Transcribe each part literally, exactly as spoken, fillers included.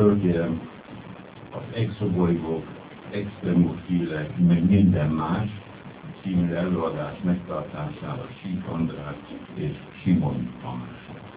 fölkérem az exobolygók, extremofilek, meg minden más című előadás megtartására Sík András és Simon Tamás.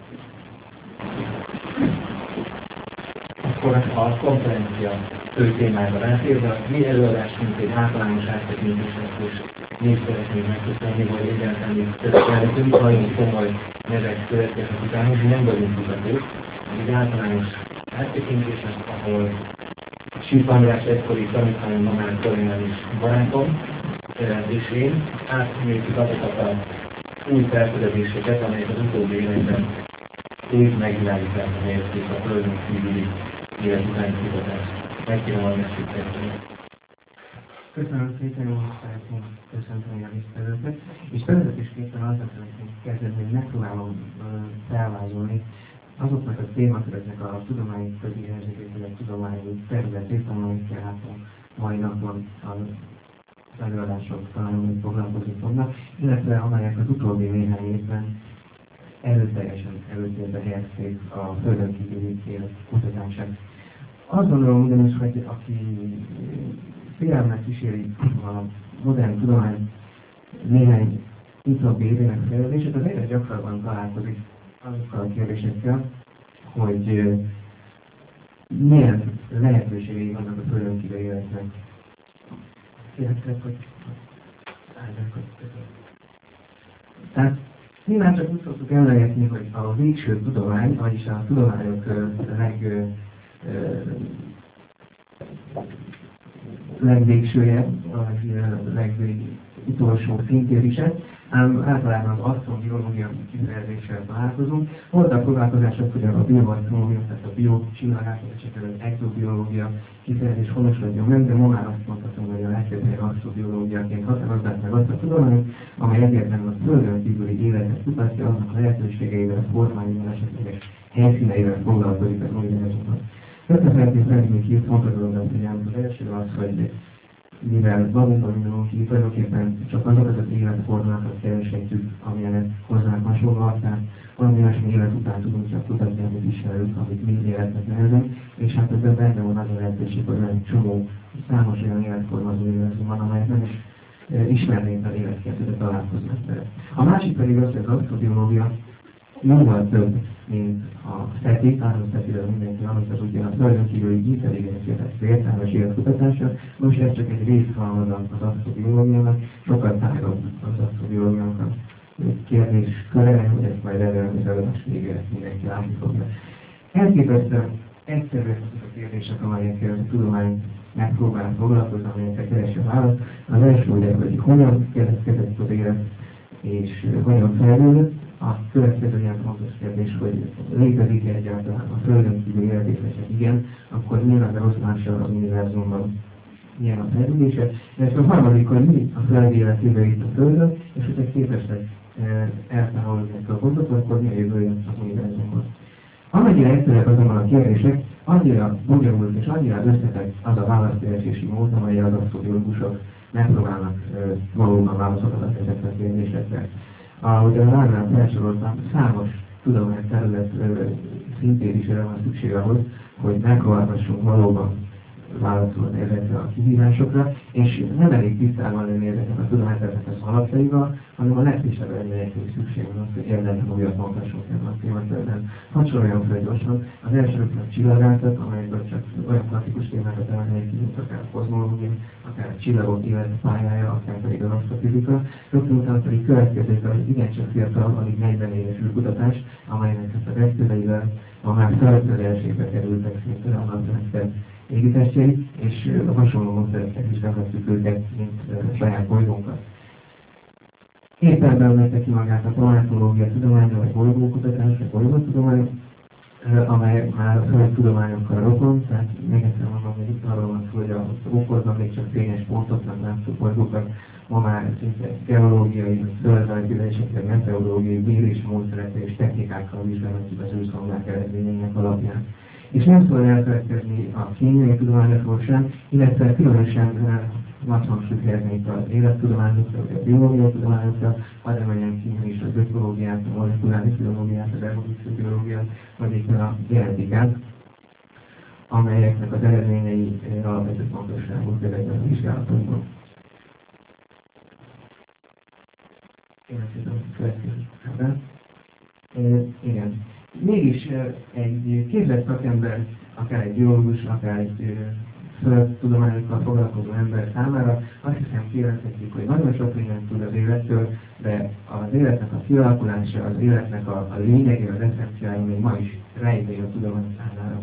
Akkor a konferencia fő témára rátérve, a mi előadás, mint egy általános áttekintésnek is még szeretnénk megköszönni, hogy egyáltalán itt szeretünk, nagyon komoly nevek következnek utána, hogy nem vagyunk kutatók. Egy általános áttekintésnek, ahol Sík András egykori tanítványom, Mamán Korinális barátom, és én átmérjük azokat a új felfedezéseket, amelyek az utóbbi években év megvilágításra helyezték a földön kívüli élet utáni kutatást. Megkérem a megsüttetni. Köszönöm szépen, hogy szeretném köszönteni a résztvevőket, és bevezetésképpen azzal szeretném kezdeni, hogy megpróbálom felvázolni azoknak a témaköröknek a tudományi közérzékét, vagy a tudományi területét, amelyekkel hát a mai napon az előadások talán foglalkozni fognak, illetve amelyek az utóbbi néhány évben erőteljesen előtérbe helyezték a földön kívüli élet kutatását. Azt gondolom ugyanis, hogy aki figyelemmel kíséri a modern tudomány néhány utóbbi évének fejlődését, az egyre gyakrabban találkozik azokkal a kérdésekkel, hogy milyen lehetőségei vannak a földön kívüli életnek. Kérhetek, hogy állják, hogy tehát mi már csak úgy szoktuk emlegetni, hogy a végső tudomány, vagyis a tudományok leg, legvégsője, vagy legutolsó szintérise, ám általában az asztrobiológia kifejezéssel találkozunk. Voltak próbálkozások, hogy a bioasztronómia, tehát a biocsillagások, esetleg az exobiológia kifejezés honosodjon meg, de ma már azt mondhatom, hogy a legtöbb helyen asztrobiológiaként határozzák meg azt a tudományt, amely egyértelműen a földön kívüli életet kutatja, annak a lehetőségeivel, formáival, esetleges helyszíneivel foglalkozik az univerzumban. Összefeltétlenül szeretnék két fontos dolgot figyelni. Az első az, hogy mivel magunkban indulunk ki, tulajdonképpen csak azokat az életformákat kereshetjük, amilyenek hozzánk hasonlóak, tehát valami olyasmi élet után tudunk csak kutatni, amit ismerünk, amit mi életnek nevezünk, és hát ebben benne van az a lehetőség, hogy egy csomó, számos olyan életforma az univerzumban, amelyek nem is e, ismernénk az életkezdőre találkoznak vele. A másik pedig az, hogy az asztrobiológia jóval több, mint a SETI, három SETI-ről mindenki, amit az ugye a földön kívüli intelligencia, tehát értelmes életkutatása. Most ez csak egy részhalmaza az asztrobiológiának, sokkal tágabb az asztrobiológiának a kérdésköre, hogy ezt majd előadni az előadás végére mindenki látni fogja. Elképesztően egyszerűek azok a kérdések, amelyekkel a tudomány megpróbál foglalkozni, amelyekkel keresi a választ. Az első ugye, hogy hogyan keletkezett az élet, és hogyan fejlődött. A következő ilyen fontos kérdés, hogy létezik egyáltalán a földön kívüli életészesek, igen, akkor milyen a beoszlása az univerzumban, milyen a fejlődése, és a harmadik, hogy mi a föld életébe itt a földön, és hogyha képesek e, elszámolni ezt a pontot, akkor mi a jövője az univerzumban. Amennyire egyszerűek azonban a kérdések, annyira bonyolult és annyira összetett az a válaszkeresési mód, amelyel az asztrobiológusok megpróbálnak e, valóban válaszokat adni ezekre a kérdésekre. Ahogy a ránál felsoroltam, számos tudományterület szintérisére van szükség ahhoz, hogy megpróbálhassunk valóban válaszolni ezekre a kihívásokra, és nem elég tisztában lenni ezeknek a tudományterületek az alapjaival, hanem a legfrissebb eredményekre is szükség van az, hogy érdemben újat mondhassunk ebben a témakörben. Hadd soroljam fel gyorsan, az első a csillagászat, amelyekből csak olyan klasszikus témákat emelnék ki, mint akár a kozmológia, akár a csillagok életpályája, akár pedig az asztrofizika. Rögtön utána pedig következik az igencsak fiatal, alig negyven éves űrkutatás, amelynek ezt a eszközeivel ma már feltörésébe kerültek szinte a naprendszer égitestjei, és hasonló módszerekkel is vezettük őket, mint saját bolygónkat. Éppen bemelte ki magát a planetológia tudománya, vagy bolygókutatás, vagy bolygótudomány, amely már a földtudományokkal rokon, tehát még egyszer mondom, hogy itt arról van szó, hogy a okoznak még csak fényes pontoknak látszó bolygókat, ma már szinte geológiai, földrajzülésekkel, meteorológiai, mérésmódszerekkel és technikákkal vizsgálhatjuk az űrszondák eredményeinek alapján. És nem szabad elfelejtkezni a kémiai tudományokról sem, illetve különösen nagy hangsúlyt helyeznék az élettudományokra, vagy a biológiai tudományokra, hadd emeljen ki is az ökológiát, a molekuláris biológiát, az evolúciós biológiát, vagy éppen a genetikát. amelyeknek az eredményei alapvető fontosságú ezekben a vizsgálatokban. Igen. Mégis egy képzett szakember, akár egy biológus, akár egy tudományokkal foglalkozó ember számára azt hiszem kijelenthetjük, hogy nagyon sok mindent tud az életről, de az életnek a kialakulása, az életnek a, a lényege, az eszenciája még ma is rejtély a tudomány számára.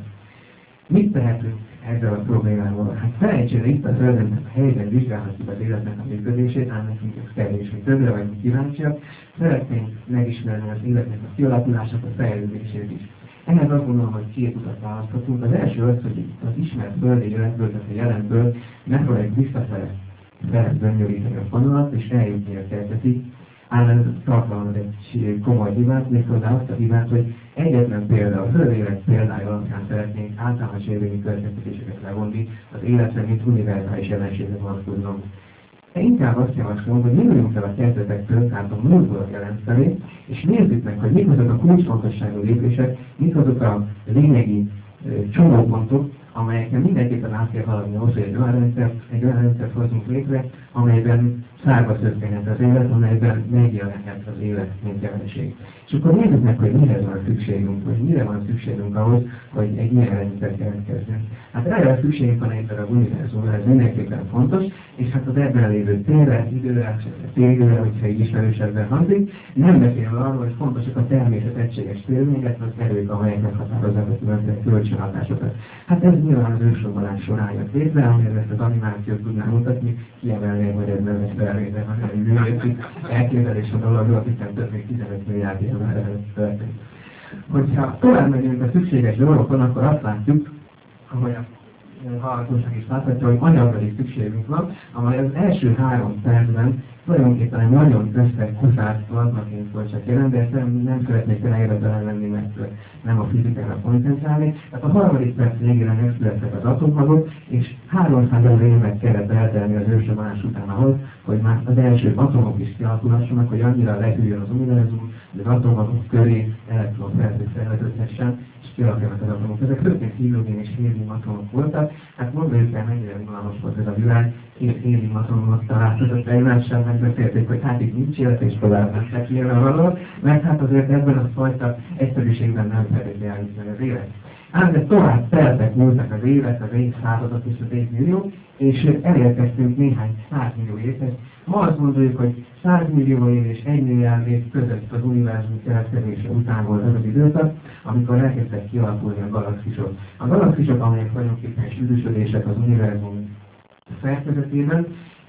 Mit tehetünk ezzel a problémával? Hát felejtsére itt a Földön a helyben vizsgálhatjuk az életnek a működését, ám nekünk ez kevés, mi többre vagyunk kíváncsiak, szeretnénk megismerni az életnek a kialakulását, a fejlődését is. Ehhez azt gondolom, hogy két utat választhatunk. Az első az, hogy az ismert földi életből, tehát a jelenből megpróbáljuk visszafele fel bönyöríteni a fonalat, és eljutni a kezdetig. Ám ez tartalmaz egy komoly hibát, méghozzá azt a hibát, hogy egyetlen példa, a földi élet példája alapján szeretnénk általános érvényű következtetéseket levonni az életre, mint univerzális jelenségre vonatkozóan. Inkább azt javaslom, hogy induljunk fel a kezdetektől, tehát a múltból a jelen felé, és nézzük meg, hogy mik azok a kulcsfontosságú lépések, mik azok a lényegi csomópontok, amelyeken mindenképpen át kell haladni ahhoz, hogy egy olyan rendszert, egy olyan rendszert hozunk létre, amelyben szárba szökkenhet az élet, amelyben megjelenhet az élet, mint jelenség. És akkor nézzük meg, hogy mire van szükségünk, vagy mire van szükségünk ahhoz, hogy egy ilyen rendszert jelentkezzünk. Hát erre a szükségünk van egy darab univerzumra, ez mindenképpen fontos, és hát az ebben lévő térre, időre, térre, hogyha így ismerősebben hangzik, nem beszélve arról, hogy fontosak a természet egységes térmények, az erők, amelyek meghatározzák a különböző kölcsönhatásokat. Hát ez nyilván az ősrobbanás során jött létre, amire ezt az animációt tudnám mutatni, kiemelném, hogy ez nem lesz felvétel, hanem egy művészi elképzelés a dologról, hiszen több mint tizenöt milliárd év már előtt történt. Hogyha tovább megyünk a szükséges dolgokon, akkor azt látjuk, ahogy a hallgatóság is láthatja, hogy anyagra is szükségünk van, amely az első három percben tulajdonképpen egy nagyon összekuszárt plazmaként volt csak jelen, de ezt nem, nem szeretnék elérhetően lenni, mert nem a fizikára koncentrálni. Tehát a harmadik perc végére megszülettek az atommagok, és háromszáz évet kellett eltelni az ősrobbanás után ahhoz, hogy már az első atomok is kialakulhassanak, hogy annyira lehűljön az univerzum, hogy az atomok köré elektronfelhők szerveződhessen, és kialakulnak az atomok. Ezek főként hidrogén és hélium atomok voltak, hát mondjuk el, mennyire unalmas volt ez a világ, két hélium atomok találkozott egymással, megbeszélték, hogy hát itt nincs élet, és tovább mentek nyilvánvalóan, mert hát azért ebben a fajta egyszerűségben nem felé állítani az élet. Ám de tovább teltek múltak az évet, az évszázadok és az évmillió, és elérkeztünk néhány százmillió évhez. Ma azt mondjuk, hogy százmillió év és egy milliárd év között az univerzum keletkezése után volt az az időszak, amikor elkezdtek kialakulni a galaxisok. A galaxisok, amelyek tulajdonképpen sűrűsödések az univerzum szerkezetében,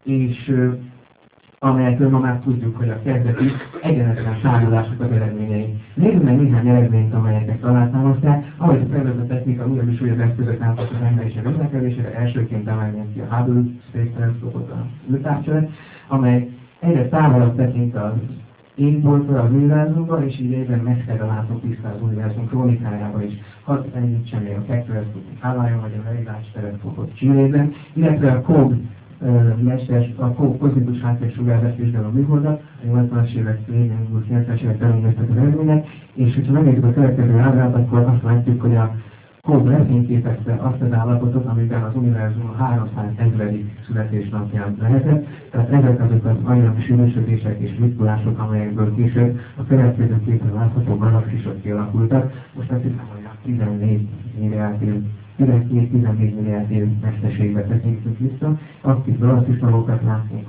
és amelyekről ma már tudjuk, hogy a kezdeti egyenetlen számolások az eredményei. Nézzük meg néhány eredményt, amelyeket alátámasztják, ahogy a fejlődő technika újabb és újabb eszközök álltak az emberiség rendelkezésére, elsőként emelném ki a Hubble Space Telescope-ot, a űrtávcsövet, amely egyre távolabb tekint az égboltról az univerzumban, és így egyre messzebbre látunk vissza az univerzum krónikájába is. Hadd említsem még a Keck-teleszkópot Hawaii-on, vagy a Very teleszkópot Chilében, illetve a Cog mester, a kozmikus háttérsugárzás vizsgáló műholdat, a nyolcvanas évek végén, kilencvenes évek elindítottak az eredmények, és hogyha megnézzük a következő ábrát, akkor azt látjuk, hogy a Cog lefényképezte azt az állapotot, amiben az univerzum a háromszázezredik születésnapján lehetett, tehát ezek azok az anyagi sűrűsödések és ritkulások, amelyekből később a következő képen látható galaxisok kialakultak. Most azt hiszem, hogy a tizennégy milliárd év tizenkét-tizennégy milliárd év messzeségbe tekintünk vissza, aktív galaxismagokat látunk,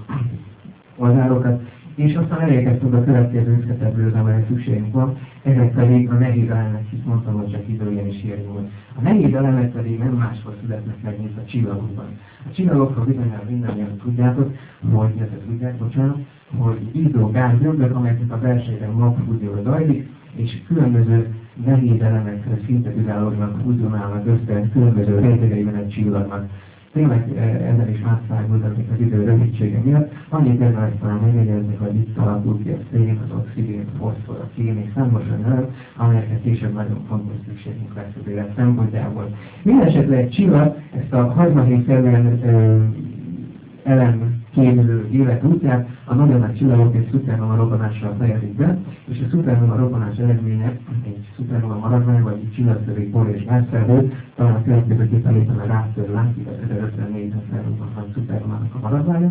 oldárokat, és aztán elérkeztünk a következő összetebbőhöz, amelyre szükségünk van, ezek pedig a nehéz elemek, hisz mondtam, hogy csak hidrogén és hélium. A nehéz elemek pedig nem máshol születnek meg, mint a csillagokban. A csillagokról bizonyára mindannyian tudjátok, hogy, illetve tudják, bocsánat, hogy izzó gázgömbök, amelyeknek a belsejében magfúzió zajlik, és különböző nehéz elemekhez szintetizálódnak, fúzionálnak össze különböző rétegeiben egy csillagnak. Tényleg ezzel is átszágultatik az idő rövidsége miatt. Annyit érdemes talán megjegyezni, hogy itt alakul ki a szén, az oxigén, a foszfor, a kén és számos olyan, amelyeket később nagyon fontos szükségünk lesz az élet szempontjából. Mindenesetre egy csillag ezt a harmadik szerűen elem képző élet útját, a nagyon nagy csillagok egy szupernova robbanással fejezik be, és a szupernova robbanás eredménye egy szupernova maradvány, vagy egy csillagtörő por és gázszerző, talán a következő képen a gázszerző látszik, az ezerötvennégyben felrobbant szupernovának a maradványa,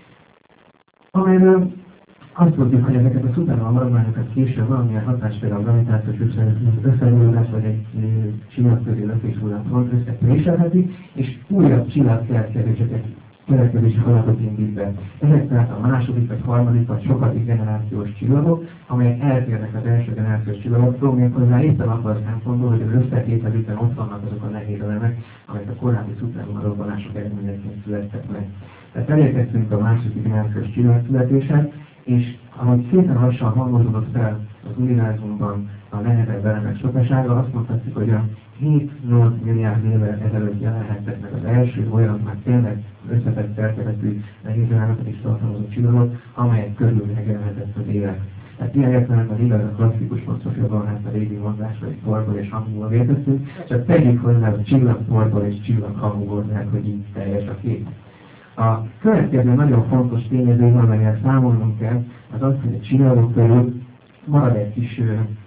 amelyről azt tudjuk, hogy ezeket a szupernova maradványokat később valamilyen hatásféle a gravitációs összenyúlás vagy egy csillagközi lökéshullám összepréselheti, és újabb csillagkeletkezéseket keletkezési folyamatot indít be. Ezek tehát a második, vagy harmadik, vagy sokadik generációs csillagok, amelyek eltérnek az első generációs csillagoktól, méghozzá éppen abban a szempontból, hogy az összetételükben ott vannak azok a nehéz elemek, amelyek a korábbi szupernova robbanások eredményeként születtek meg. Tehát elérkeztünk a második generációs csillagszületéshez, és ahogy szépen lassan hangozódott fel az univerzumban a nehezebb elemek sokasága, azt mondhatjuk, hogy a hét-nyolc milliárd évvel ezelőtt jelenhettek meg az első olyan, már tényleg összetett szerkezetű nehézelemet is tartalmazó csillagot, amelyek körül megjelenhetett az élet. Tehát ilyen értelemben az igaz a klasszikus filozófiában, hát a régi mondásra egy porból és hangúból érteztünk, csak tegyük hozzá a csillagporból és csillaghamúból, mert hogy így teljes a kép. A következő nagyon fontos tényező, amelyel számolnunk kell, az az, hogy a csillagok körül marad egy kis,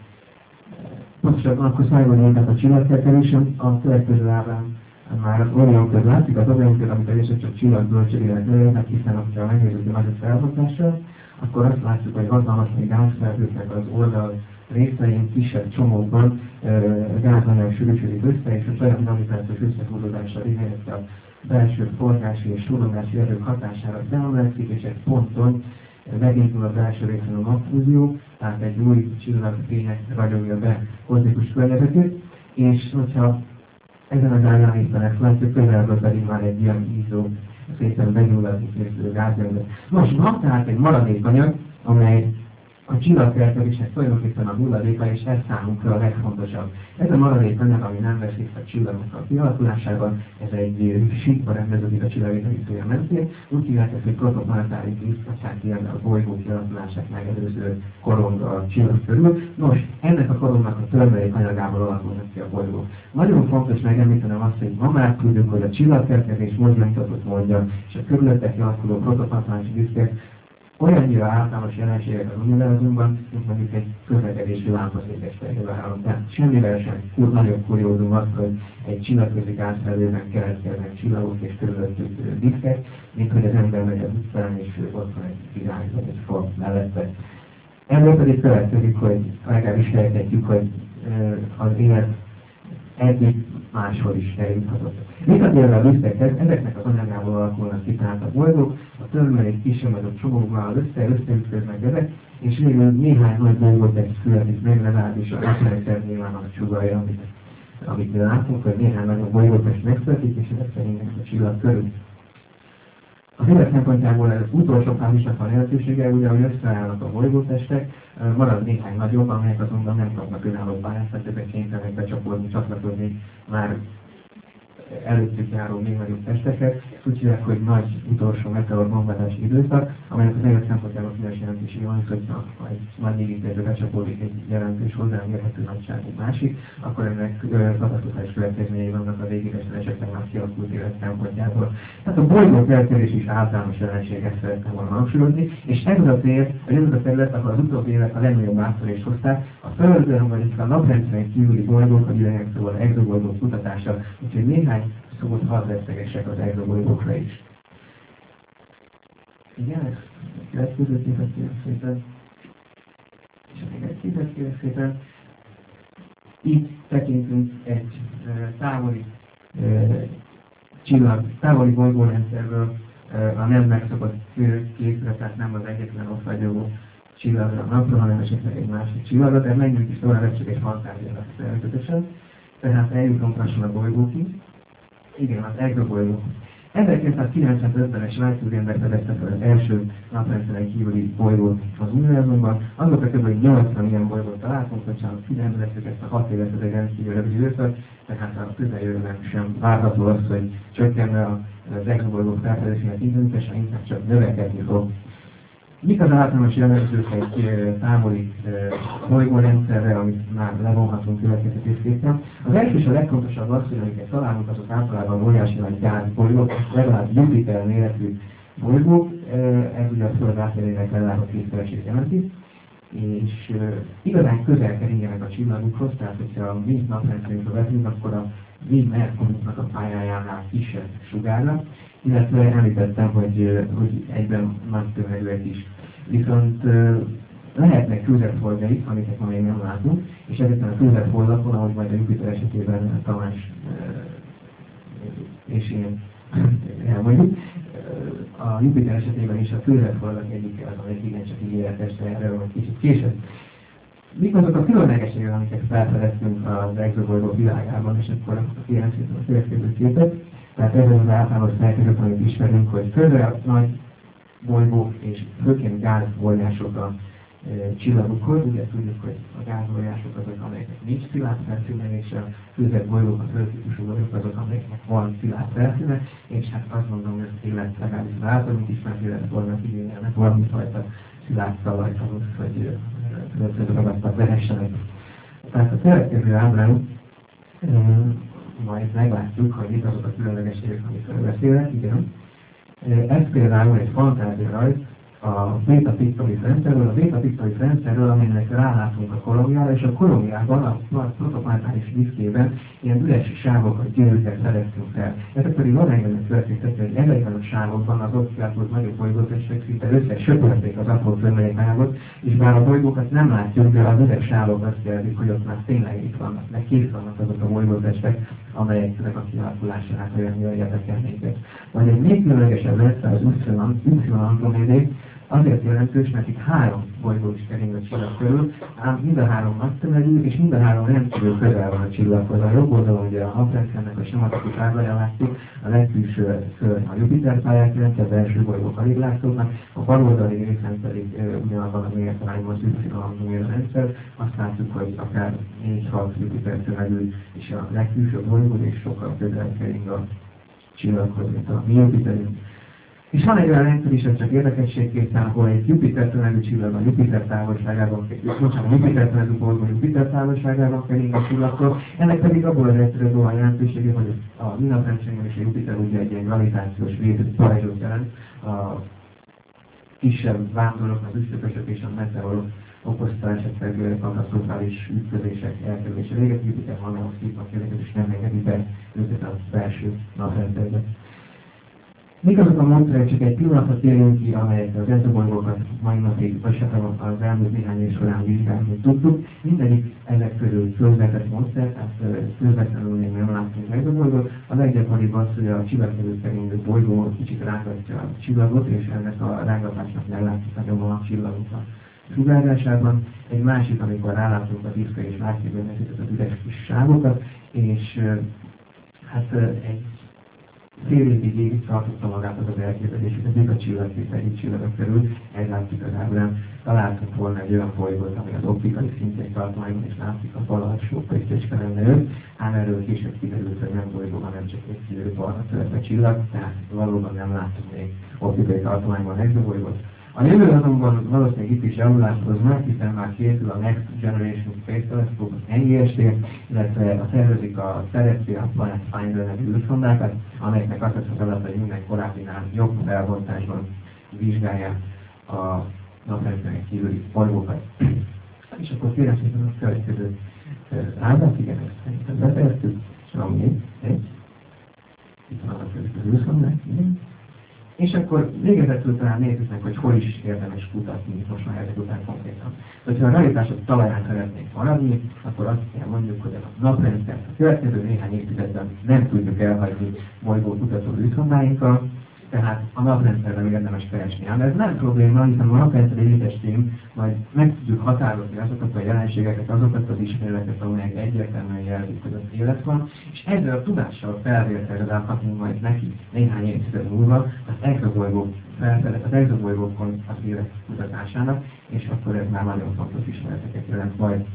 pontosabban akkor szájban tehát a csillagkertelésen, a következő ábrán már az Orion kör látszik, az Orion kör, amit egyesek csak csillagbölcsödének neveznek, hiszen ha megnézzük a nagyobb felhatással, akkor azt látjuk, hogy hatalmas még gázfelhőknek az oldal részein kisebb csomókban gázanyag sűrűsödik össze, és a saját gravitációs összehúzódással végezte a belső forgási és sorolási erők hatására felmelszik, és egy ponton megindul a belső részen a napfúzió, tehát egy új csillagfények ragyogja be kozmikus környezetét, és hogyha ezen az ágán éppen ezt látjuk, közelből pedig már egy ilyen ízó, szépen begyulladni készülő gázanyag. Most van tehát egy maradékanyag, amely a csillagkertelésnek tulajdonképpen a hulladéka, és ez számunkra a legfontosabb. Ez a maradékanyag, ami nem vesz részt a csillagnak a kialakulásában, ez egy síkba rendeződik a csillagételítője mentén, úgy hívják ezt, hogy protoplanetári diszk, tehát ilyen a bolygó kialakulását megelőző korong a csillag körül. Nos, ennek a korongnak a törmelékanyagából alakulnak ki a bolygók. Nagyon fontos megemlítenem azt, hogy ma már tudjuk, hogy a csillagkertelés mozdulatot mondja, és a körülötte kialakuló protoplanetári diszkek olyannyira általános jelenségek az univerzumban, mint mondjuk egy közlekedési lámpaszékes terjével. Tehát semmivel sem kur, nagyobb kuriózum az, hogy egy csillagközi gázfelhőben keletkeznek csillagok és körülöttük diszkek, mint hogy az ember megy az utcán és ott van egy virág vagy egy fa mellette. Ebből pedig következik, hogy legalábbis sejtetjük, hogy az élet eddig máshol is eljuthatott. Visszatérve a diszkekhez, ezeknek az anyagából alakulnak ki tehát a bolygók, a törmelék kisebb csomókban össze, összeütköznek ezek, és végül néhány nagy bolygót egy születik meg, legalábbis a naprendszer nyilván azt sugalja, amit, amit mi látunk, hogy néhány nagyobb bolygót is megszületik, és ezek szerint a csillag körül. Az élet szempontjából az utolsó fázisnak van lehetősége, ugye, hogy összeállnak a bolygótestek, marad néhány nagyobb, amelyek azonban nem kapnak önálló pályázatot, ezek kénytelenek becsapódni, csatlakozni már előttük járó még nagyobb testeket, úgy hívják, hogy nagy utolsó meteor bombazási időszak, amelynek az élet szempontjából különös jelentősége van, hogy ha egy nagy égítésbe becsapódik egy jelentős hozzámérhető nagyságú másik, akkor ennek katasztrofális következményei vannak a végégesben esetleg már kialakult élet szempontjából. Tehát a bolygók eltérés is általános jelenség, ezt szeretném volna hangsúlyozni, és ez az a cél, hogy ez az a terület, ahol az utóbbi évek a legnagyobb áttörést hozták, a Földön, vagy a naprendszeren kívüli bolygók, a idejek szóval exobolygók kutatása, úgyhogy néhány szót hadd vesztegesek az exobolygókra is. Igen, ez a következő képet kérek szépen. És még egy képet kérek szépen. Itt tekintünk egy e, távoli e, csillag, távoli bolygórendszerről e, a nem megszokott képre, tehát nem az egyetlen ott vagyó csillagra a napra, hanem esetleg egy másik csillagra, de menjünk is tovább, ez csak egy fantáziának természetesen. Tehát eljutunk lassan a bolygókig. Igen, az exobolygó. ezerkilencszázkilencvenötben-es Lightyear fedezte fel az első naprendszeren kívüli bolygót az univerzumban. Azóta kb. nyolcvan ilyen bolygót találtunk, hogy csak figyelembe veszük ezt a hat évet, ez egy rendkívül rövid időszak, tehát a közeljövőben sem várható az, hogy csökkenne az exobolygók felfedezésének intenzitesen, inkább csak növekedni fog. Mik az általános jellemzők egy távoli bolygórendszerre, amit már levonhatunk következtetésképpen? Az első és a legfontosabb az, hogy amiket találunk, azok általában óriási nagy gázbolygók, legalább Jupiter méretű bolygók. ez ugye a Föld átmérőjének legalább kétszeresét jelenti, és uh, igazán közel keringenek a csillagukhoz, tehát hogyha a mi naprendszerünkbe vezünk, akkor a mi Merkurnak a pályájánál kisebb sugárra, illetve említettem, hogy, hogy egyben nagy tömegűek is. Viszont uh, lehetnek közelfoldjaik, amiket ma még nem látunk, és ezeken a közelfoldakon, ahogy majd a Jupiter esetében Tamás uh, és én elmondjuk, a Jupiter esetében is a közelfoldak egyik az, amelyik igencsak ígéretes, de erről van kicsit később. Mik azok a különlegességek, amiket felfedeztünk az exobolygók világában, és akkor kérem szépen a következő képet. Tehát ez az általános szerkezet, amit ismerünk, hogy közel nagy bolygók és főként gázforrások a e, csillagokhoz. Ugye tudjuk, hogy a gázforrások azok, amelyeknek nincs szilárd felszíne, és a közel bolygók, a földtípusú bolygók azok, amelyeknek van szilárd felszíne, és hát azt mondom, hogy az élet legalábbis az általunk ismert életformák igényelnek valamifajta szilárd talajt ahhoz, hogy földszög ragadtak lehessenek. Tehát a következő ábrán majd meglátjuk, hogy itt azok a különlegességek, amikről beszélek, igen. Ez például egy fantázia-rajz a Beta Pictoris rendszerről, a Beta Pictoris rendszerről, aminek rálátunk a kolóniára, és a kolóniában, a protoplantáris diszkében ilyen üres sávokat, gyűrűket fedeztünk fel. Ezek pedig arányban történtek, hogy ezekben a sávokban az ott kialakult nagyobb bolygótestek szinte összesöpörték az apró földmérőtágot, és bár a bolygókat nem látjuk, de az üres sávok azt jelzik, hogy ott már tényleg itt vannak, meg kész vannak azok a bolygótestek, amelyeknek a kialakulásánál olyan érdekel minket. Vagy egy még különlegesebb lesz az Y Andromédé, azért jelentős, mert itt három bolygó is kering a csillag körül, ám mind a három nagy tömegű, és mind a három rendkívül közel van a csillaghoz. A jobb oldalon ugye a naprendszernek a sematikus tábláján látjuk, a legkülső szörny a Jupiter pályát jelenti, az első bolygók alig látszódnak, a bal oldali részen pedig ugyanabban a mértarányban az Y Androméda rendszer, azt látjuk, hogy akár négy-hat Jupiter tömegű, és a legkülső bolygó is sokkal közel kering a csillaghoz, mint a mi Jupiterünk. És van egy olyan rendszer is, ez csak érdekességképpen, ahol egy Jupiter tömegű csillag a Jupiter távolságában, bocsánat, a Jupiter tömegű bolygó Jupiter távolságában kering a csillagtól. Ennek pedig abból a rendszerből a jelentősége, hogy a mi naprendszerünkben és a Jupiter ugye egy ilyen gravitációs védő pajzsot jelent. A kisebb vándorok, az üstökösök és a meteorok okozta esetleg katasztrofális ütközések elkerülése véget. Jupiter magához hívnak ezeket, és nem engedi be őket a belső naprendszerbe. Mik azok a módszerek, csak egy pillanatra térjünk ki, amelyek az exobolygókat mai napig, vagy hát az elmúlt néhány év során vizsgálni tudtuk. Mindegyik ezek közül közvetett módszer, tehát közvetlenül még nem látunk exobolygót. A leggyakoribb az, hogy a csillag körül keringő bolygó kicsit rángatja a csillagot, és ennek a rángatásnak nem látszik nagyon a csillagunk a sugárzásában. Egy másik, amikor rálátunk a diszkre és látjuk ezeket az üres kis sávokat, és hát egy fél évig végig tartotta magát az az elképzelés, hogy ezek a csillagkép egyik csillagok körül, ez látszik az ábrán, találtunk volna egy olyan bolygót, ami az optikai szintjén tartományban is látszik, a bal alsó köztécske lenne ő, ám erről később kiderült, hogy nem bolygó, hanem csak egy kívül barna töltve csillag, tehát valóban nem láttunk még optikai tartományban exobolygót. A jövő azonban valószínűleg itt is javulást hoz meg, hiszen már készül a Next Generation Space Telescope, az N G S T, illetve a tervezik a Celestia Planet Finder nevű űrszondákat, amelyeknek azt lesz a feladat, hogy minden korábbinál jobb felbontásban vizsgálják a naprendszeren kívüli bolygókat. És akkor kérem szépen a következő ábrát, igen, ezt szerintem befejeztük, és van még egy. Itt van a következő űrszondák, igen. És akkor végezetül talán nézzük meg, hogy hol is érdemes kutatni most már ezek után konkrétan. Ha a realitások talaján szeretnénk maradni, akkor azt kell mondjuk, hogy a naprendszer a következő néhány évtizedben nem tudjuk elhagyni bolygó kutató űrszondáinkkal, tehát a naprendszerben érdemes keresni. Ám ez nem probléma, hiszen a naprendszeri létestén majd meg tudjuk határozni azokat a jelenségeket, azokat az ismereteket, amelyek egyértelműen jelzik, hogy az élet van, és ezzel a tudással felvértelezálhatunk majd neki néhány évtized múlva az exobolygók felfedett, az exobolygókon az élet kutatásának, és akkor ez már nagyon fontos ismereteket jelent majd.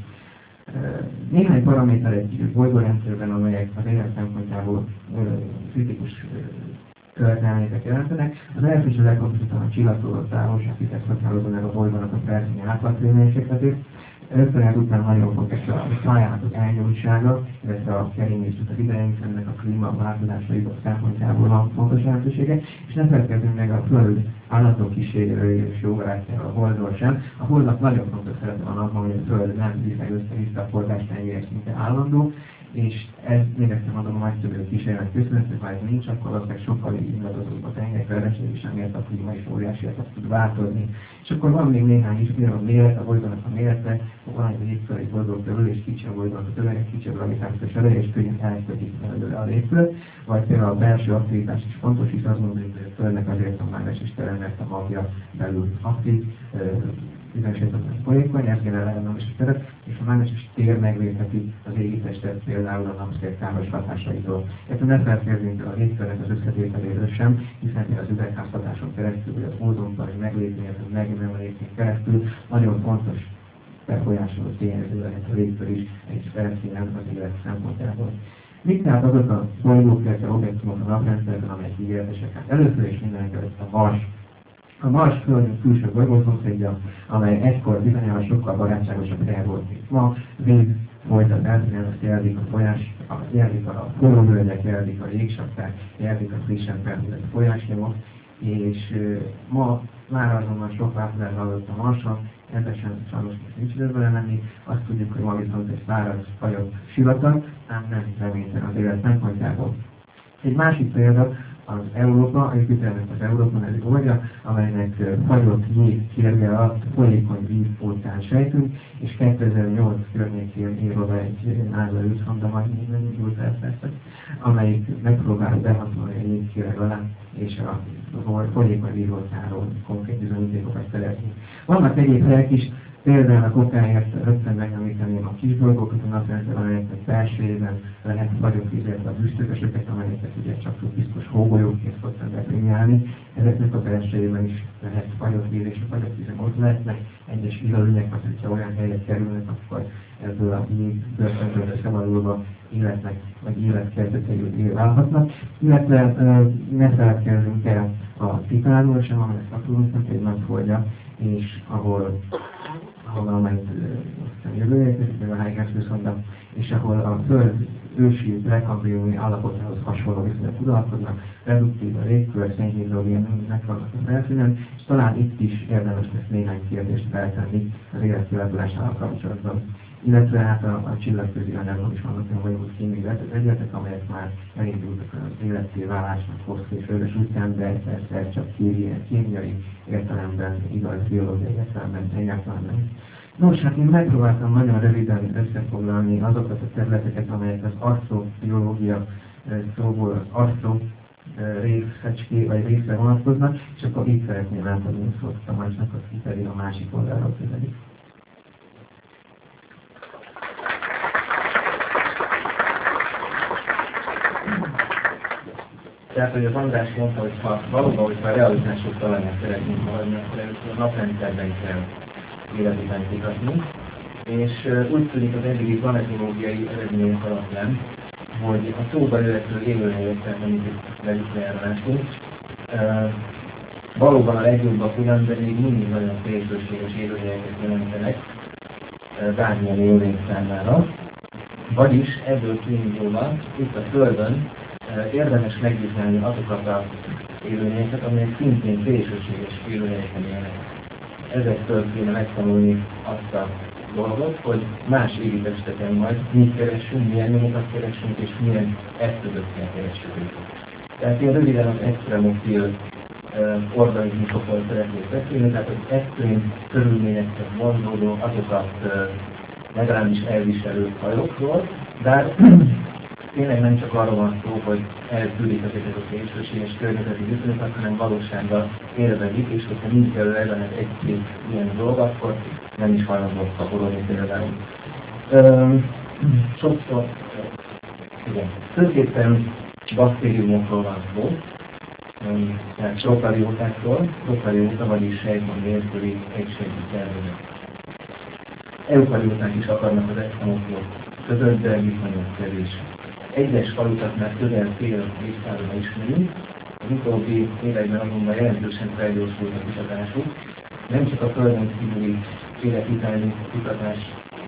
Néhány paraméter egy bolygórendszerben, amelyek az élet szempontjából kritikus követelményeket jelentenek. Az első és a legfontosabb a csillagtól a távolság, hitek határozó meg a bolygónak a felszíni átlaghőmérsékletét. Először után nagyon fontos a szájának az elnyúltsága, illetve a keringés az ideje, ennek a klímaváltozásai szempontjából van fontos jelentősége, és ne felejtsünk meg a Föld állatok kísérő és jó barátjára a Holdról sem. A Holdnak nagyon fontos szerepe van abban, hogy a Föld nem viszik össze-vissza a forgástengelyek szinte állandó, és ez még egyszer mondom, a nagyszülő kísérlet köszönhető, ha ez nincs, akkor valószínűleg sokkal ingadozóbb a tengely feleség, és amiért a klíma is óriásiakat tud változni. És akkor van még néhány ismérő a méret, a bolygónak a mérete, van egy légkör egy bolygó körül, és kicsi a bolygónak a tömege, kicsi a gravitációs ereje, és könnyen elkötik belőle a légkör. Vagy például a belső aktivitás is fontos, hisz azt mondjuk, hogy a Földnek azért a mágneses tere, mert a magja belül aktív, bizonyos értelemben folyékony, ez generálja a mágneses teret, és a mágneses tér megvédheti az égitestet például a napszél káros hatásaitól. Ezt ne feltétlenül a légkörnek az összetételéről sem, hiszen az üvegházhatáson keresztül, vagy az ózonpar meglépni, az megemelésén keresztül nagyon fontos befolyásoló tényező lehet a légkör is egy felszínen az élet szempontjából. Mik tehát azok a bolygók, illetve objektumok a naprendszerben, amelyek ígéretesek? Hát először is mindenkelőtt a Mars. A Mars Földünk külső bolygószomszédja, amely egykor bizonyosan sokkal barátságosabb hely volt, mint ma, víz folytat átmenően, azt jelzik a folyás, jelzik a forróvölgyek, jelzik a jégsapták, jelzik a frissen felhúzott folyásnyomok, és uh, ma már azonban sok változás hallott a Marson, ebben sem sajnos nincs időben lenni, azt tudjuk, hogy ma viszont egy száraz, fagyott sivatag, ám nem reménytelen az élet szempontjából. Egy másik példa, az Európa, a Jupiternek az Európa nevű holdja, amelynek fagyott jég kérge alatt folyékony vízpótán sejtünk, és kétezer-nyolc környékén ír oda egy NASA űrszonda, majd minden nyújt elszeszek, amelyik megpróbál behatolni a jégkéreg alá, és a folyékony vízpótáról konkrét bizonyítékokat szerezni. Vannak egyéb helyek is, például a kokáért rögtön megemlíteném a kis dolgokat a naprendszerben, amelyeknek belsejében lehet fagyott vizet, a bűztökösöket, amelyeket ugye csak biztos hógolyóként szoktak beprimálni. Ezeknek a belsejében is lehet fagyott víz, és a fagyott vízen ott lehetnek egyes élőlények, mert hogyha olyan helyet kerülnek, akkor ebből a bőrszentről összevalóba életnek, vagy életkeltetőjű válhatnak. Illetve ne feledkezzünk el a Titánról sem, amely Szaturnusznak egy nagy holdja, és ahol ahol amelyet jövőre érkezik, a Huygens-űrszonda, és ahol a Föld ősi prekambriumi állapotához hasonló viszonyok uralkodnak, reduktív a légkör, szénhidrogénnek vannak a felszínen, és talán itt is érdemes lesz néhány kérdést feltenni az élet kialakulásával kapcsolatban. Illetve hát a, a csillagközi anyagban is vannak olyan bonyolult kémiai vegyületek, amelyek már elindultak az életté válásnak hosszú és vörös útján, de persze csak kémiai értelemben, igaz, biológiai értelemben egyáltalán nem. Nos, hát én megpróbáltam nagyon röviden összefoglalni azokat a területeket, amelyek az asztrobiológia szóból az asztro részecské vagy részre vonatkoznak, és akkor így szeretném átadni a szót Tamásnak, aki pedig a másik oldalról közelik. Tehát, hogy az András mondta, hogy ha valóban, hogyha a realitások talaját szeretnénk maradni, akkor először a naprendszerben kell életében kitatni. És uh, úgy tűnik az eddigi planetonológiai eredmények alapján, hogy a szóban jöhető élőlényekkel említik velük lejárólást. Uh, valóban a legjobbak ugyan, de még mindig nagyon szélsőséges élőlényeket jelentenek uh, bármilyen élőlény számára. Vagyis ebből kiindulva itt a Földön érdemes megvizsgálni azokat az élőlényeket, amelyek szintén szélsőséges élőlényeken élnek. Ezektől kéne megtanulni azt a dolgot, hogy más égitesteken majd mit keresünk, milyen nyomokat keresünk, és milyen eszközökkel keresünk őket. Tehát én röviden az extremofil organizmusokról szeretnék beszélni, tehát az extrém körülményekhez vonzódó, azokat legalábbis elviselő fajokról, de tényleg nem csak arról van szó, hogy elküldik ezeket a szélsőséges környezeti viszonyokat, hanem valóságban élvezik, és hogyha nincs elő ellenet egy-két ilyen dolog, akkor nem is hajlandók szaporodni például. Sokszor, igen, főképpen baktériumokról van szó, tehát prokariótákról, prokarióta, vagyis sejtmag nélküli egysejtű szervezet. Eukarióták is akarnak az extremofilok között, de viszonylag kevés. Egyes falukat már közel fél évszázada ismerünk, az utóbbi években azonban jelentősen felgyorsult a kutatásuk. Nem csak a Földön kívüli életvitáli kutatás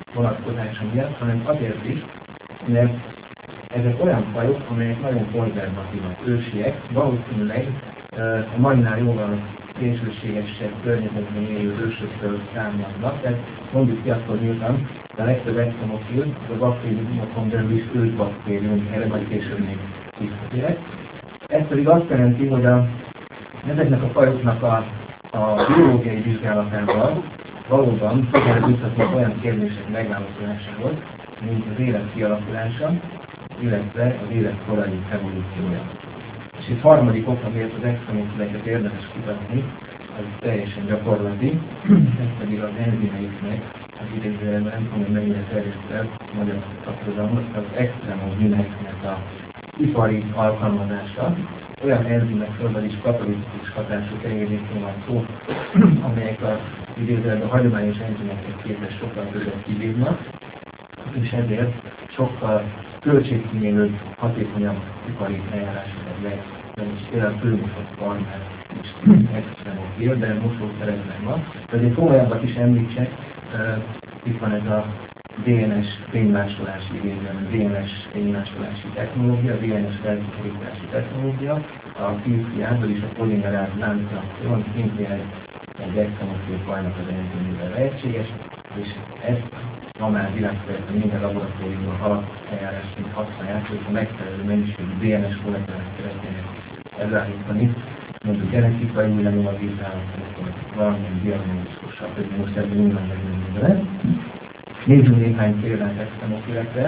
vonatkozása miatt, hanem azért is, mert ezek olyan fajok, amelyek nagyon konzervatívak, ősiek, valószínűleg a mainál jóval szélsőségesebb környezetben élő ősöktől származnak, tehát mondjuk ki akkor nyíltan, de a legtöbb extremofil, a baktériumokon belül is ősbaktérium, erre majd később még visszatérek. Ez pedig azt jelenti, hogy a, ezeknek a fajoknak a, a biológiai vizsgálatával valóban kell juttatni olyan kérdések megválaszolásához, mint az élet kialakulása, illetve az élet korai evolúciója. És itt harmadik ok, amiért az extremofileket érdemes kutatni, az teljesen gyakorlati, ez pedig az enzimeiknek, az idézőjelben nem tudom, hogy mennyire terjedt el magyar szakirodalmat, az extremofileknek a ipari alkalmazása, olyan enzimekről, vagyis katalisztikus hatású terjedésről van szó, amelyek az idézőjelben a hagyományos enzimekhez képest sokkal többet kibírnak, és ezért sokkal költségkímélőbb, hatékonyabb ipari eljárásokat lehet. És például főmosott farmát is extremofil, de mosószerezben van. De egy komolyabbat is említsek, uh, itt van ez a dé en es fénymásolási idézőjelben, dé en es fénymásolási technológia, dé en es felszínítási technológia, a fűfiából is a polimeráz láncreakción szintén egy, egy extremofil fajnak az enzimjével lehetséges, és ezt ma már világszerte minden laboratóriumban alapeljárásként használják, hogy a megfelelő mennyiségű dé en es molekulát szeretnének előállítani, mondjuk genetikai lenyomagvizsgálatot, valamilyen diagnóziskus, stb. Most ebben nyilván megmondom vele. Nézzünk néhány példát extremofilekre.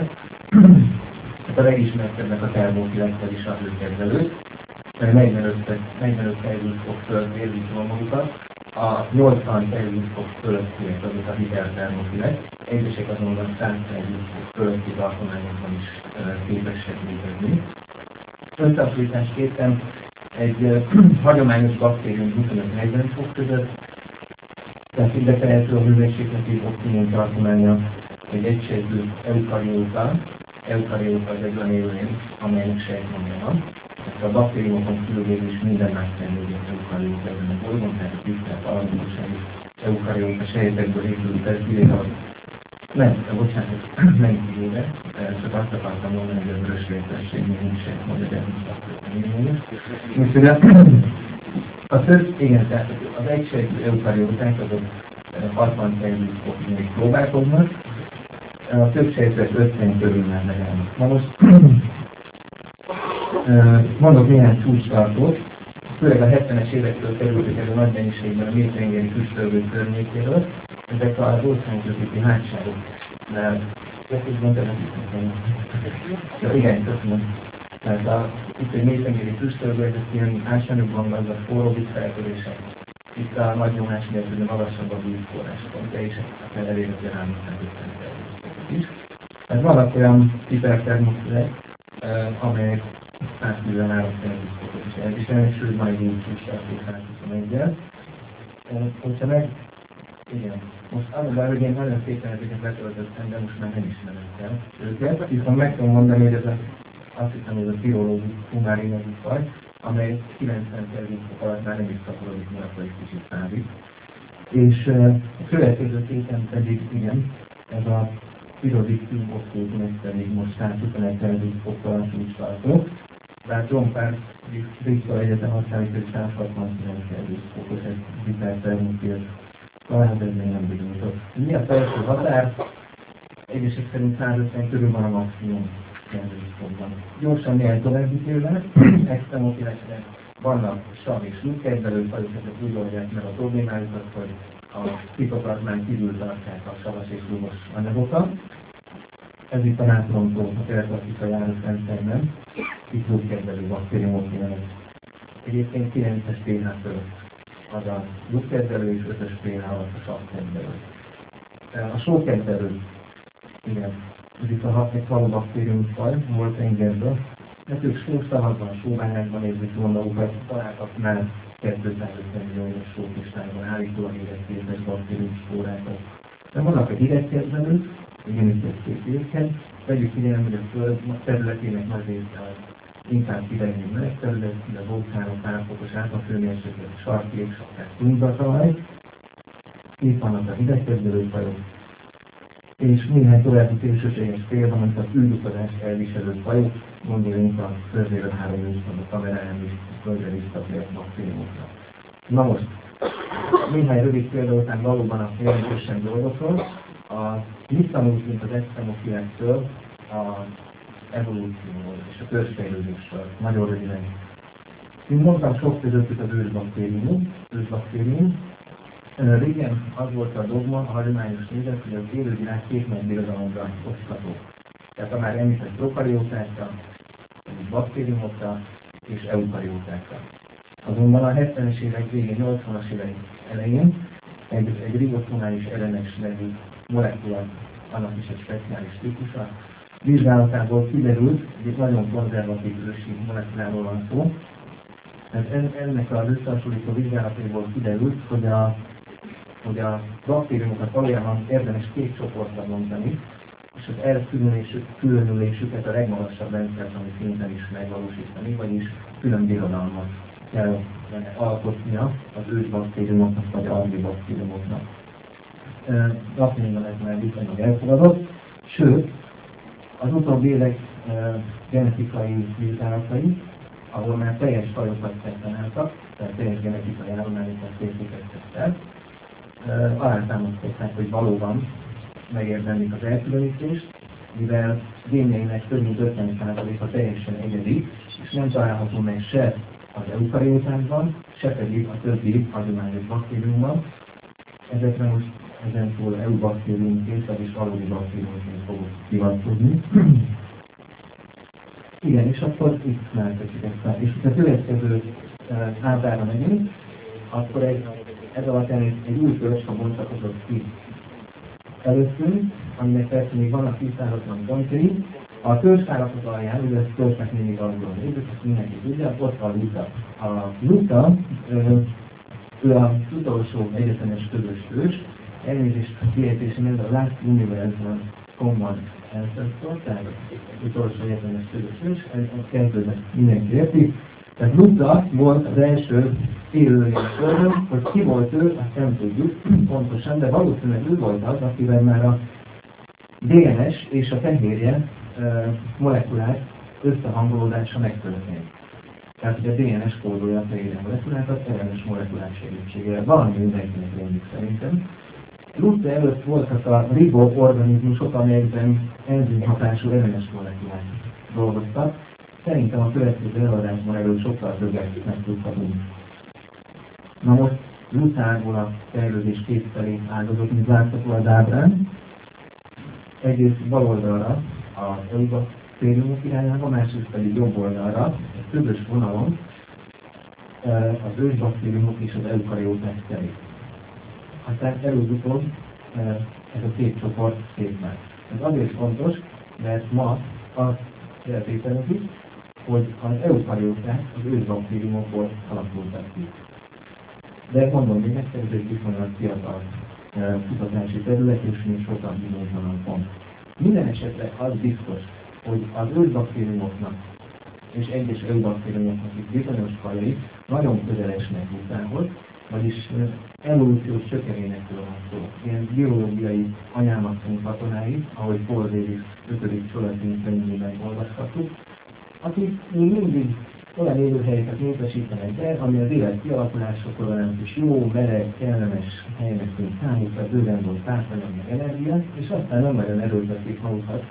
Hát a legismertebbek a termofilek, vagyis a hőkedvelők. negyvenöt Kelvin fok fölött érzik jól magukat. A nyolcvan Kelvin fok fölöttiek azok a hiteltermofilek, egyesek azonban száz Kelvin fok fölötti tartományokban is képesek létezni. Összehasonlításképpen egy uh, hagyományos baktérium huszonöt-negyven fok között, tehát ide tehető a hőmérsékleti optimum tartománya egy egységű eukarióta, eukarióta az egy olyan élőlény, amelynek sejtnyomja van. Tehát a baktériumokon kívül is minden más terméket eukarióta ezen a bolygón, tehát a tisztelt alapulóságú eukarióta sejtekből épült, ez kivéve az nem, bocsánat, nem kivéve, csak azt akartam mondani, hogy a vörös vételesség még nincs egy modern szakértelményünk. A több, igen, tehát az egységű eukarióták azok hatvan Kelvin fokig még próbálkoznak, a több sejtőek ötven körül már megállnak. Na most mondok néhány csúcstartót, főleg a hetvenes évektől kerültek elő nagy mennyiségben a mélytengeri füstölgő környékéről, ezek az óceánközötti hátságok. De ezt is mondtam, hogy igen, köszönöm. Tehát a, itt egy mélytengeri füstölgő, ezek ilyen ásványokban gazdag forró vízfeltörések. Itt a nagy nyomás nélkül magasabb a vízforrásokon, de is akár elérhető háromszázötven is. Tehát vannak olyan hipertermofilek, amelyek száztizenhárom Kelvin fokot is elviselnek, sőt van egy új füstölgő százhuszonegyel. Hogyha meg igen. Most azonban, hogy én nagyon szépen ezeket letöltöttem, de most már nem ismerem el őket. Viszont meg tudom mondani, hogy ez a, azt hiszem, hogy ez a Pyrolobus humari nevű faj, amely kilencven Kelvin fok alatt már nem is szaporodik, mert akkor egy kicsit százik. És uh, a következő képen pedig, igen, ez a Pyrodictium occultum, ez pedig most százhuszonegy Kelvin fok alatt úgy tartó. Bár John Park Bristol Egyetem használja, hogy százhatvankilenc Kelvin fokos egy hipertermofil. Talán ez még nem bizonyított. Mi a felső határ? Egyesek szerint százötven körül van a maximum Kelvin fokban. Gyorsan néhány további példák, extremofilekre vannak sav és lúgkedvelő fajok, ezek úgy oldják meg a problémájukat, hogy a citoplazmán kívül tartják a savas és lúgos anyagokat. Ez itt a nátrontó, a teleklasszikai árusrendszerben, itt lúgkedvelő baktériumofilek. Egyébként kilences pH fölött az a lúgkedvelő és ötös pH alatt a savkedvelő. A sókedvelő, igen, ez itt a falubaktériumfaj, volt tengerből, mert ők sószavakban, sóbányákban érzik magukat, találtak már kétszázötven millió éves sókistányban állítólag életképes baktériumspórákat. De vannak a hidegkedvelők, igen, itt egy két évként, vegyük figyelembe, hogy a Föld területének nagy része az inkább hideg, mint meleg terület, de az óceánok párfokos átlagfőmérséklet, sarki és akár tundra talaj. Itt vannak a hidegkedvelő fajok, és néhány további szélsőséges példa, mint az űrutazást elviselő fajok, gondoljunk a körzéről három a kamerán is, a földre visszatért baktériumokra. Na most, néhány rövid példa után valóban a jelentősen dolgokról, a mit tanult, mint az extremofilektől az evolúcióról és a törzsfejlődésről, nagyon röviden. Mint mondtam, sok közöttük az ősbaktérium, ősbaktérium. Régen az volt a dogma, a hagyományos nézet, hogy az élővilág két nagy birodalomra osztható. Tehát a már említett prokariótákra, baktériumokra és eukariótákra. Azonban a hetvenes évek végén, nyolcvanas évek elején egy, egy riboszómális er en es nevű molekula, annak is egy speciális típusa, vizsgálatából kiderült, hogy egy nagyon konzervatív ősi molekuláról van szó. Tehát ennek az összehasonlító vizsgálatából kiderült, hogy a, hogy a baktériumokat valójában érdemes két csoportra bontani, és az elkülönülésüket a legmagasabb rendszertani szinten is megvalósítani, vagyis külön birodalmat kell alkotnia az ősbaktériumoknak vagy algibaktériumoknak. Napjainkban ez már viszonylag elfogadott, sőt, az utóbbi évek genetikai vizsgálatai, ahol már teljes fajokat szekvenáltak, tehát teljes genetikai állományokat értékeztettek, alátámasztották, hogy valóban megérdemlik az elkülönítést, mivel génjeinek több mint ötven százaléka teljesen egyedi, és nem található meg se az eukariótákban, se pedig a többi hagyományos baktériumban. Ezekre most ezentúl eubaktériumként, vagyis valódi baktériumként fogok hivatkozni. Igen, és akkor itt láthatjuk ezt. És a következő ábrára megyünk, akkor egy, ez alapján egy, egy új törzska bontakozott ki előttünk, aminek persze még vannak tisztázatlan pontjai. A törzsállapot alján, ugye ezt törzsnek mindig angolul nézzük, ezt mindenki tudja, ott van Luta. A Luta, ő az utolsó egyetemes közös ős, elnézést kiejtésén ez a Last Universal Common Ancestor, tehát az utolsó egyetemes közös ős, ez a kezdőben mindenki érti. Tehát Luta volt az első élőlény földön, hogy ki volt ő, azt nem tudjuk pontosan, de valószínűleg ő volt az, akivel már a dé en es és a fehérje molekulák összehangolódása megtörtént. Tehát, hogy a dé en es kódolja a fehérje molekulákat, er en es molekulák segítségével. Valami mindenkinek rémlik szerintem. Luta előtt voltak a riboorganizmusok, amelyekben enzimhatású er en es molekulák dolgoztak. Szerintem a következő előadásban erről sokkal többet megtudhatunk. Na most Lutából a fejlődés két felé ágazott, mint látható az ábrán. Egyrészt bal oldalra az eubaktériumok irányába, másrészt pedig jobb oldalra, egy közös vonalon az ősbaktériumok és az eukarióták felé. Aztán előbb-utóbb ez a két csoport szétvált. Ez azért fontos, mert ma azt feltételezik, hogy az eukarióták az ősbaktériumokból alakultak ki. De mondom még egyszer, ez egy viszonylag fiatal kutatási terület, és még sokan bizonytalan pont. Minden esetre az biztos, hogy az ősbaktériumoknak és egyes eubaktériumoknak itt bizonyos fajai nagyon közel esnek Lutához, vagyis evolúciós csökevénekről van szó. Ilyen biológiai anyámatunk katonái, ahogy Paul Davis ötödik Csolatini könyvében olvashattuk, akik még mindig olyan élőhelyeket népesítenek be, ami az élet kialakulásokor olyan kis jó, meleg, kellemes helynek számít, a bőven volt tápanyag, meg energia, és aztán nem nagyon erőltetik magukat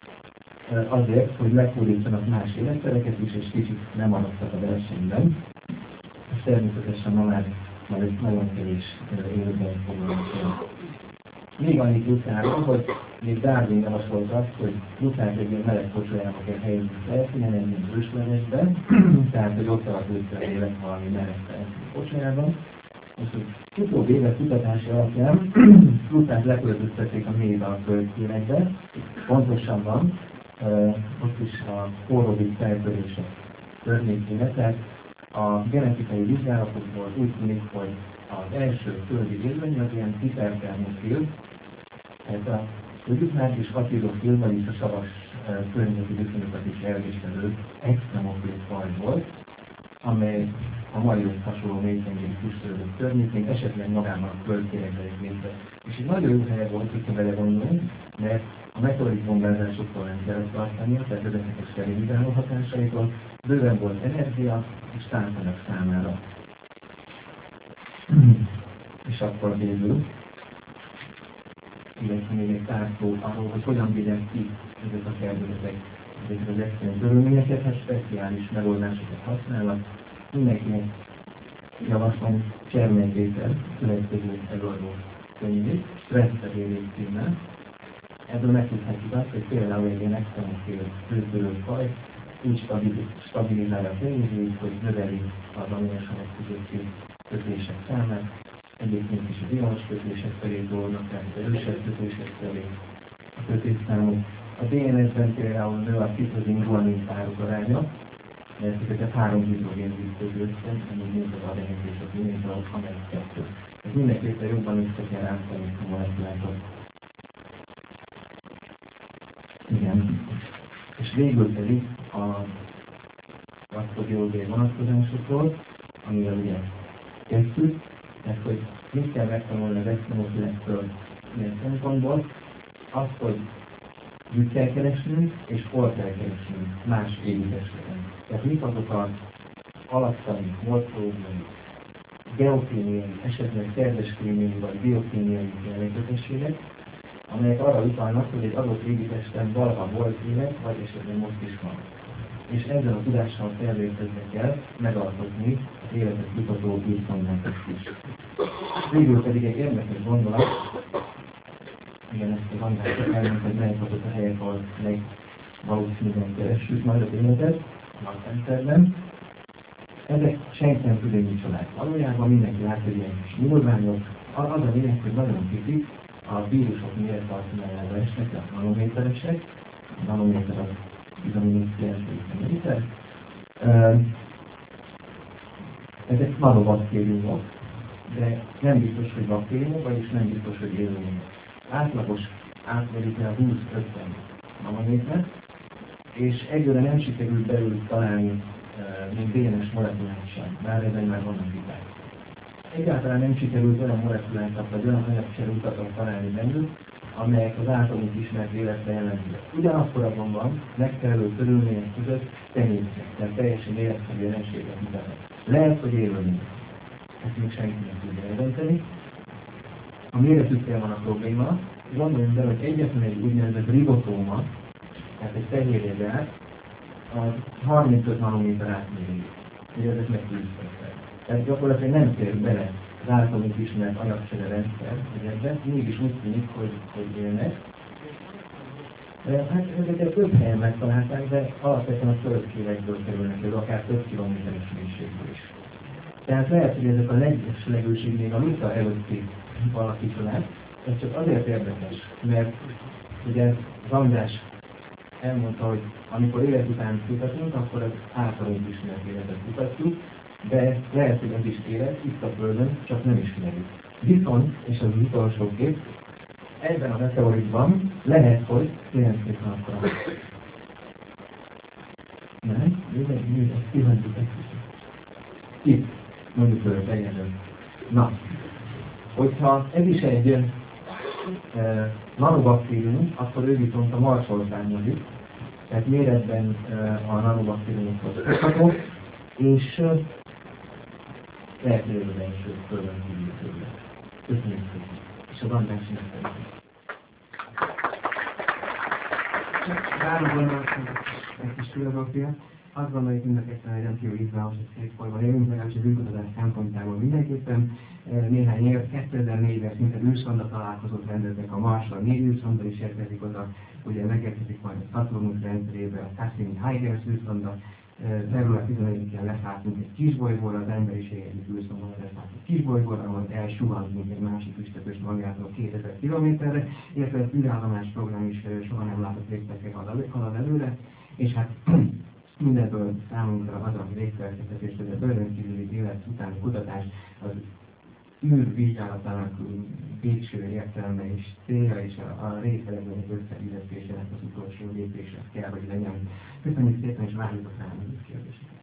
azért, hogy megfordítsanak más életszereket is, és kicsit nem maradtak a versenyben. És természetesen ma már, már egy nagyon kevés élőben foglalkozik. Még annyit Lutáról, hogy még Darwin javasolt azt, hogy Lutát egy ilyen meleg pocsolyába kell helyezni felszínen, egy ilyen őslegesben, tehát hogy ott alatt össze élet valami meleg felszín pocsolyában. És az utóbbi évek kutatási alapján Lutát leköltöztették a mély alföldkérekbe, pontosabban uh, ott is a forróvíz feltörések környékére, tehát a genetikai vizsgálatokból úgy tűnik, hogy az első földi élőlény az ilyen hipertermofil, ez a tudjuk és acidofil, vagyis a savas uh, környezeti viszonyokat is elviselő extremofil faj volt, amely a majhoz hasonló mélytengeri kustörődök környékén, esetleg magában a földkéregbeik létre. És egy nagyon jó helye volt, hogyha vele gondolunk, mert a meteorit bombázásoktól nem kellett tartania, tehát ezeknek a sterilizáló hatásaitól, bőven volt energia és táncanyag számára. És akkor végül, illetve még egy pár szó arról, hogy hogyan védek ki ezek a szervezetek, ezeket az extrém körülményeket, hát speciális megoldásokat használnak. Mindenkinek javaslom Csermény Péter következő előadó könyvét, Stresszedélés címmel. Ebből megtudhatjuk azt, hogy például egy ilyen extremofél főtörő faj úgy stabilizálja a környezetét, hogy növeli az aminosav közötti kötések számát, egyébként is a villamos kötések felé dolgnak, tehát az erősebb kötések felé a kötésszámok. A dé en es-ben például nő a citozin-guanin párok aránya, mert ezeket három hidrogén gyűjtő össze, amíg mint az adenin és az mint az amelyik kettő. Ez mindenképpen jobban össze kell rántani a molekulákat. Igen. És végül pedig a gasztrobiológiai vonatkozásokról, amivel ugye kezdtük, tehát hogy mit kell megtanulni az extremofilekről ilyen szempontból, azt, hogy mit kell keresnünk, és hol kell keresnünk más égitesteken. Tehát mik azok az alaptani, morfológiai, geokémiai, esetleg szerves kémiai vagy biokémiai jellegzetességek, amelyek arra utalnak, hogy egy adott égitesten valaha volt élet, vagy esetleg most is van. És ezzel a tudással felvértezve kell megalkotni az életet kutató űrszondákat is. Végül pedig egy érdekes gondolat, igen, ezt az András elmondta, hogy melyek azok a helyek, ahol legvalószínűbben keressük majd az életet, a naprendsszerben. Ezek senki nem tudja, hogy micsodák. Valójában mindenki lát, hogy ilyen kis nyilványok. Az a lényeg, hogy nagyon kicsit a vírusok mérettartományába esnek, a nanométeresek. A nanométer az izominisztériás, vagy méter. Ezek nanobaktériumok, de nem biztos, hogy baktériumok, vagyis nem biztos, hogy élőlények. Átlagos átmérítve a húsz-ötven nanométer, és egyőre nem sikerült belül találni mint dé en es molekulát sem, bár ezen már vannak viták. Egyáltalán nem sikerült olyan molekulákat vagy olyan anyagcsere utakat találni bennük, amelyek az általunk ismert életre jellemzőek. Ugyanakkor azonban megfelelő körülmények között tenyészek, tehát teljesen életszerű jelenséget mutatnak. Lehet, hogy élőlények. Ezt még senki nem tudja eldönteni. A méretükkel van a probléma, gondoljunk bele, hogy egyetlen egy úgynevezett ribotóma, tehát egy fehérjegyár, az harmincöt nanométer átmérőjű, hogy ezek megkülöztettek. Tehát gyakorlatilag nem fér bele az általunk ismert anyagcsere rendszer, hogy ebben mégis úgy tűnik, hogy, hogy élnek. Hát ezeket több helyen megtalálták, de alapvetően a földkérekből kerülnek elő, akár több kilométeres mélységből is. Tehát lehet, hogy ezek a leges legőség még a Luca előtti valakicsolát, ez csak azért érdekes, mert ugye az András elmondta, hogy amikor élet után kutatunk, akkor az általunk ismert életet kutatjuk, de lehet, hogy az is élet itt a Földön, csak nem ismerjük. Viszont, és az utolsó kép, ebben a meteoritban lehet, hogy kérem szépen akkor nem? Mi ezt kívánjuk egy kicsit. Itt, mondjuk föl, egyenlő. Na, hogyha ez is egy e, nanobaktérium, akkor ő viszont a marsoltányodik, tehát méretben e, a nanobaktériumokhoz kapható, és e, lehet jövőben is földön kívül tőle. Köszönjük szépen. És az András megfelelő. Várom gondolom, egy kis filozófia. Azt gondoljuk mind a ketten, hogy rendkívül izgalmas és szép folyamon élünk, legalábbis az űrkutatás szempontjából mindenképpen. Néhány év, kétezer-négyben szinte űrszonda találkozót rendeznek a Marsra, négy űrszonda is érkezik oda, ugye megérkezik majd a Saturnus rendszerébe, a Cassini-Huygens űrszonda, február tizenegyedikén leszálltunk egy kisbolygóra, az emberiség egyik űrszonda leszállt egy kisbolygóra, ahol elsuhantunk egy másik üstökös magától kétezer kilométerre, illetve az űrállomás program is soha nem látott léptekkel halad előre, és hát mindebből számunkra az a végkövetkeztetés, hogy a földön kívüli élet utáni kutatás az űr vizsgálatának végső értelme és célja és a, a részeredmények összeillesztésének az utolsó lépésre kell, hogy legyen. Köszönjük szépen és várjuk a számos kérdéseket.